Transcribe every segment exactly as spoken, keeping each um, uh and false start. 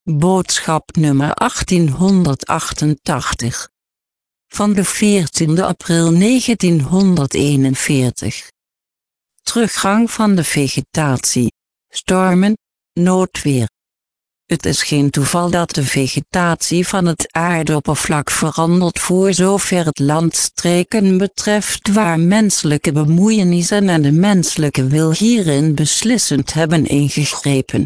Boodschap nummer achttienhonderdachtentachtig. Van de veertiende april negentienhonderdeenenveertig. Teruggang van de vegetatie, stormen, noodweer. Het is geen toeval dat de vegetatie van het aardoppervlak verandert voor zover het landstreken betreft waar menselijke bemoeienissen en de menselijke wil hierin beslissend hebben ingegrepen.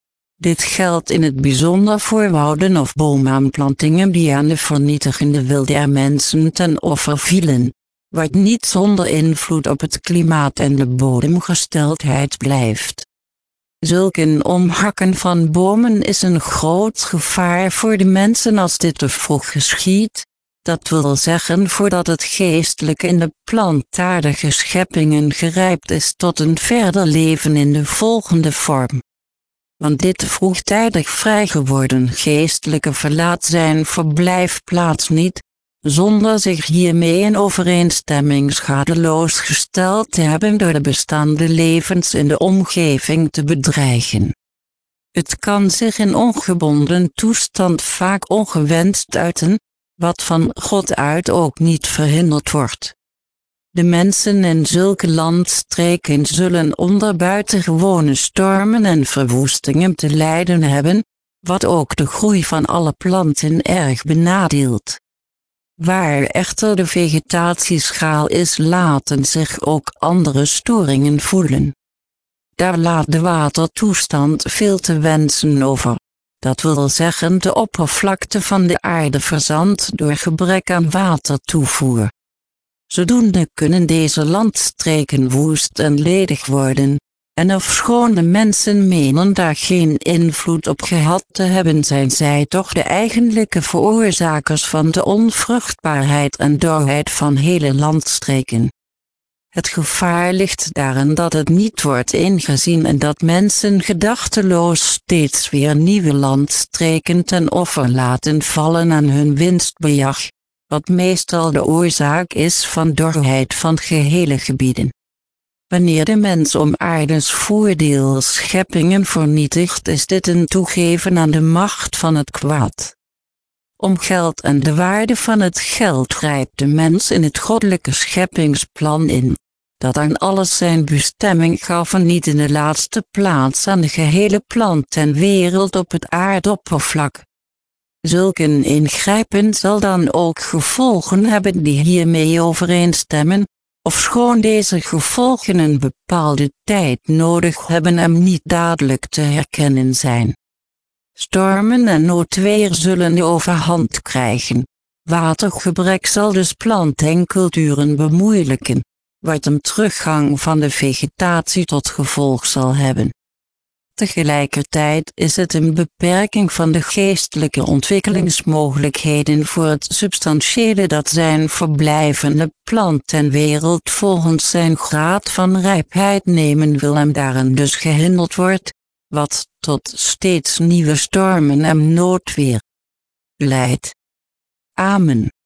Dit geldt in het bijzonder voor wouden of boomaanplantingen die aan de vernietigende wil der mensen ten offer vielen, wat niet zonder invloed op het klimaat en de bodemgesteldheid blijft. Zulk een omhakken van bomen is een groot gevaar voor de mensen als dit te vroeg geschiedt, dat wil zeggen voordat het geestelijke in de plantaardige scheppingen gerijpt is tot een verder leven in de volgende vorm. Want dit vroegtijdig vrijgeworden geestelijke verlaat zijn verblijfplaats niet, zonder zich hiermee in overeenstemming schadeloos gesteld te hebben door de bestaande levens in de omgeving te bedreigen. Het kan zich in ongebonden toestand vaak ongewenst uiten, wat van God uit ook niet verhinderd wordt. De mensen in zulke landstreken zullen onder buitengewone stormen en verwoestingen te lijden hebben, wat ook de groei van alle planten erg benadeelt. Waar echter de vegetatie schraal is, laten zich ook andere storingen voelen. Daar laat de watertoestand veel te wensen over. Dat wil zeggen de oppervlakte van de aarde verzandt door gebrek aan watertoevoer. Zodoende kunnen deze landstreken woest en ledig worden, en ofschoon de mensen menen daar geen invloed op gehad te hebben, zijn zij toch de eigenlijke veroorzakers van de onvruchtbaarheid en dorheid van hele landstreken. Het gevaar ligt daarin dat het niet wordt ingezien en dat mensen gedachteloos steeds weer nieuwe landstreken ten offer laten vallen aan hun winstbejag, wat meestal de oorzaak is van dorheid van gehele gebieden. Wanneer de mens om aardes voordeel scheppingen vernietigt, is dit een toegeven aan de macht van het kwaad. Om geld en de waarde van het geld grijpt de mens in het goddelijke scheppingsplan in, dat aan alles zijn bestemming gaf en niet in de laatste plaats aan de gehele plantenwereld op het aardoppervlak. Zulk een ingrijpen zal dan ook gevolgen hebben die hiermee overeenstemmen, ofschoon deze gevolgen een bepaalde tijd nodig hebben en niet dadelijk te herkennen zijn. Stormen en noodweer zullen de overhand krijgen. Watergebrek zal dus plantenculturen bemoeilijken, wat een teruggang van de vegetatie tot gevolg zal hebben. Tegelijkertijd is het een beperking van de geestelijke ontwikkelingsmogelijkheden voor het substantiële dat zijn verblijvende plantenwereld volgens zijn graad van rijpheid nemen wil en daarin dus gehinderd wordt, wat tot steeds nieuwe stormen en noodweer leidt. Amen.